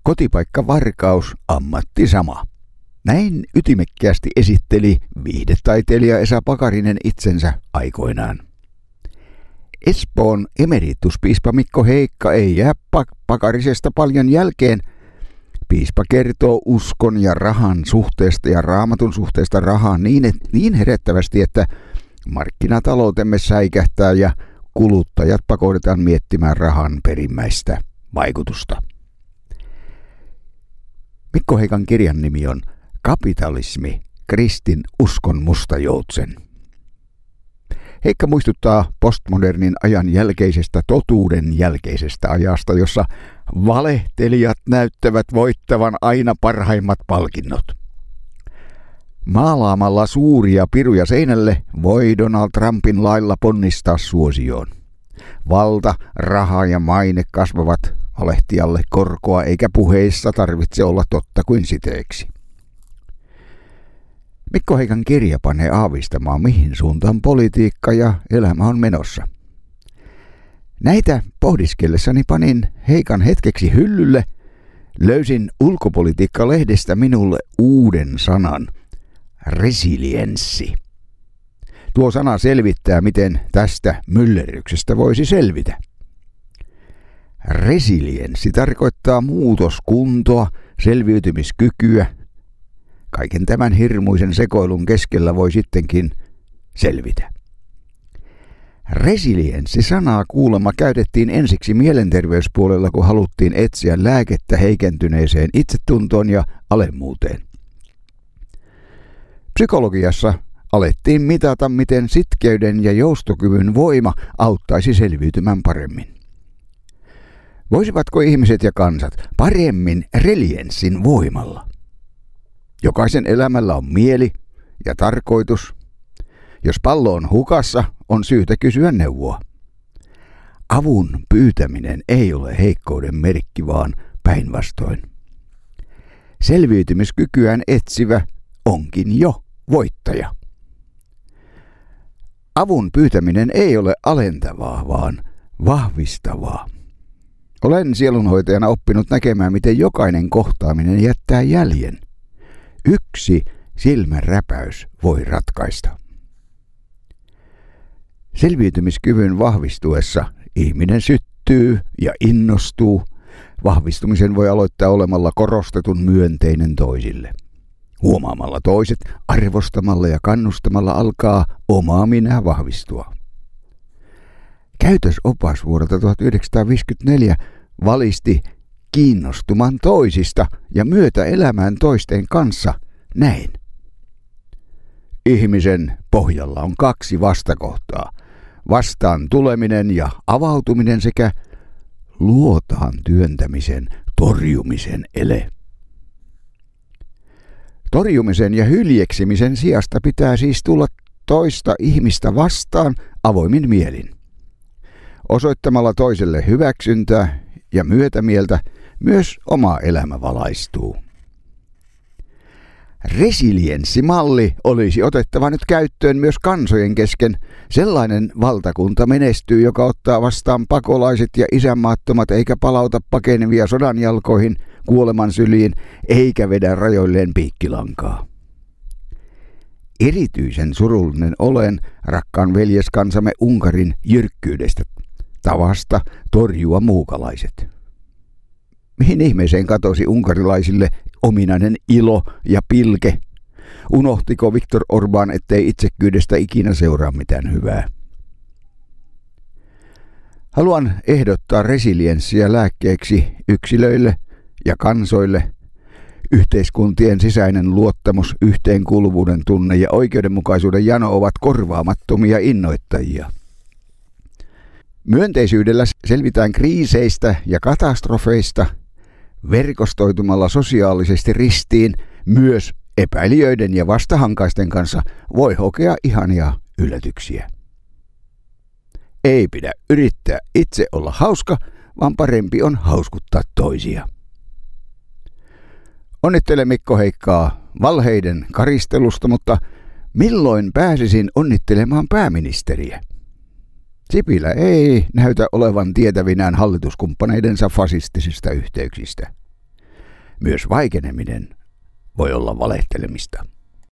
Kotipaikka Varkaus, ammatti sama. Näin ytimekkäästi esitteli viihdetaiteilija Esa Pakarinen itsensä aikoinaan. Espoon emerituspiispa Mikko Heikka ei jää Pakarisesta paljon jälkeen. Piispa kertoo uskon ja rahan suhteesta ja Raamatun suhteesta rahaan niin herättävästi, että markkinataloutemme säikähtää ja kuluttajat pakotetaan miettimään rahan perimmäistä vaikutusta. Mikko Heikan kirjan nimi on Kapitalismi, kristin uskon musta joutsen. Heikka muistuttaa postmodernin ajan jälkeisestä totuuden jälkeisestä ajasta, jossa valehtelijat näyttävät voittavan aina parhaimmat palkinnot. Maalaamalla suuria piruja seinälle voi Donald Trumpin lailla ponnistaa suosioon. Valta, raha ja maine kasvavat valehtijalle korkoa, eikä puheissa tarvitse olla totta kuin siteeksi. Mikko Heikan kirja panee aavistamaan, mihin suuntaan politiikka ja elämä on menossa. Näitä pohdiskellessani panin Heikan hetkeksi hyllylle, löysin Ulkopolitiikka-lehdestä minulle uuden sanan, resilienssi. Tuo sana selvittää, miten tästä myllerryksestä voisi selvitä. Resilienssi tarkoittaa muutoskuntoa, selviytymiskykyä. Kaiken tämän hirmuisen sekoilun keskellä voi sittenkin selvitä. Resilienssi-sanaa kuulemma käytettiin ensiksi mielenterveyspuolella, kun haluttiin etsiä lääkettä heikentyneeseen itsetuntoon ja alemmuuteen. Psykologiassa alettiin mitata, miten sitkeyden ja joustokyvyn voima auttaisi selviytymään paremmin. Voisivatko ihmiset ja kansat paremmin resilienssin voimalla? Jokaisen elämällä on mieli ja tarkoitus. Jos pallo on hukassa, on syytä kysyä neuvoa. Avun pyytäminen ei ole heikkouden merkki, vaan päinvastoin. Selviytymiskykyään etsivä onkin jo voittaja. Avun pyytäminen ei ole alentavaa, vaan vahvistavaa. Olen sielunhoitajana oppinut näkemään, miten jokainen kohtaaminen jättää jäljen. Yksi silmänräpäys voi ratkaista. Selviytymiskyvyn vahvistuessa ihminen syttyy ja innostuu. Vahvistumisen voi aloittaa olemalla korostetun myönteinen toisille. Huomaamalla toiset, arvostamalla ja kannustamalla alkaa oma minä vahvistua. Käytösopas vuodelta 1954 valisti kiinnostumaan toisista ja myötä elämään toisten kanssa näin. Ihmisen pohjalla on kaksi vastakohtaa. Vastaan tuleminen ja avautuminen sekä luotaan työntämisen, torjumisen ele. Torjumisen ja hyljeksimisen sijasta pitää siis tulla toista ihmistä vastaan avoimin mielin. Osoittamalla toiselle hyväksyntää ja myötämieltä myös oma elämä valaistuu. Resilienssimalli olisi otettava nyt käyttöön myös kansojen kesken. Sellainen valtakunta menestyy, joka ottaa vastaan pakolaiset ja isänmaattomat eikä palauta pakenevia sodan jalkoihin, kuoleman syliin eikä vedä rajoilleen piikkilankaa. Erityisen surullinen olen rakkaan veljeskansamme Unkarin jyrkkyydestä, tavasta torjua muukalaiset. Mihin ihmeeseen katosi unkarilaisille ominainen ilo ja pilke? Unohtiko Viktor Orbán, ettei itsekkyydestä ikinä seuraa mitään hyvää? Haluan ehdottaa resilienssiä lääkkeeksi yksilöille ja kansoille. Yhteiskuntien sisäinen luottamus, yhteenkuuluvuuden tunne ja oikeudenmukaisuuden jano ovat korvaamattomia innoittajia. Myönteisyydellä selvitään kriiseistä ja katastrofeista. Verkostoitumalla sosiaalisesti ristiin myös epäilijöiden ja vastahankaisten kanssa voi hokea ihania yllätyksiä. Ei pidä yrittää itse olla hauska, vaan parempi on hauskuttaa toisia. Onnittelen Mikko Heikkaa valheiden karistelusta, mutta milloin pääsisin onnittelemaan pääministeriä? Sipilä ei näytä olevan tietävinään hallituskumppaneidensa fasistisista yhteyksistä. Myös vaikeneminen voi olla valehtelemista.